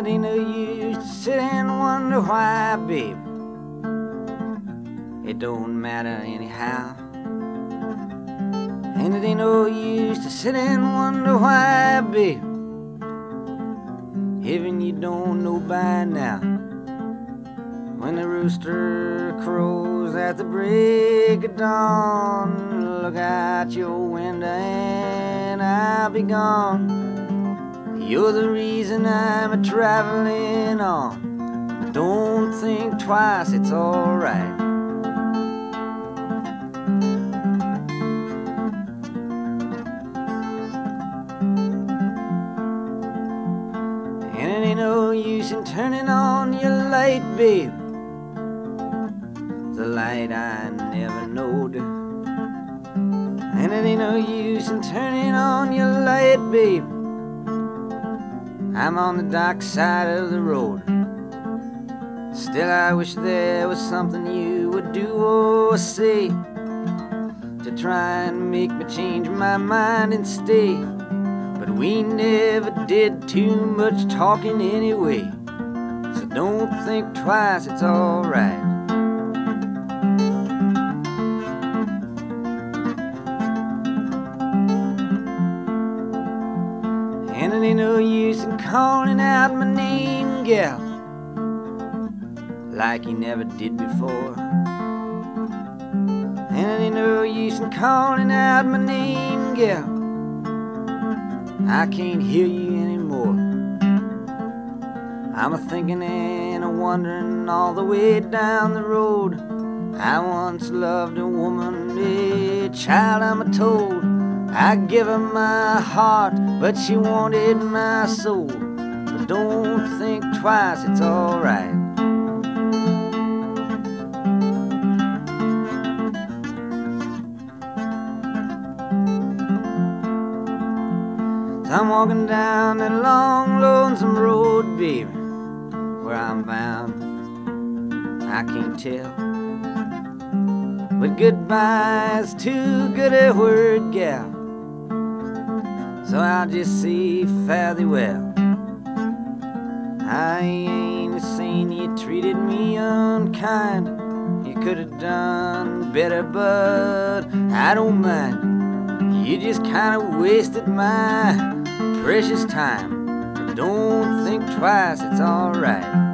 it ain't no use to sit and wonder why, babe. It don't matter anyhow. And it ain't no use to sit and wonder why, babe. Even you don't know by now. When the rooster crows at the break of dawn, look out your window and I'll be gone. You're the reason I'm a-traveling on. But don't think twice, it's alright. And it ain't no use in turning on your light, babe. The light I never knowed. And it ain't no use in turning on your light, babe. I'm on the dark side of the road. Still I wish there was something you would do or say to try and make me change my mind and stay. But we never did too much talking anyway. So don't think twice, it's alright. And it ain't no use in calling out my name, gal, like you never did before. And it ain't no use in calling out my name, gal. I can't hear you anymore. I'm a-thinking and a-wondering all the way down the road. I once loved a woman, a child I'm a-told. I give her my heart, but she wanted my soul. But don't think twice, it's alright. I'm walking down that long, lonesome road, baby. Where I'm bound, I can't tell. But goodbye's too good a word, gal. So I'll just say fare thee well. I ain't saying you treated me unkind. You could have done better, but I don't mind. You just kind of wasted my precious time. But don't think twice, it's alright.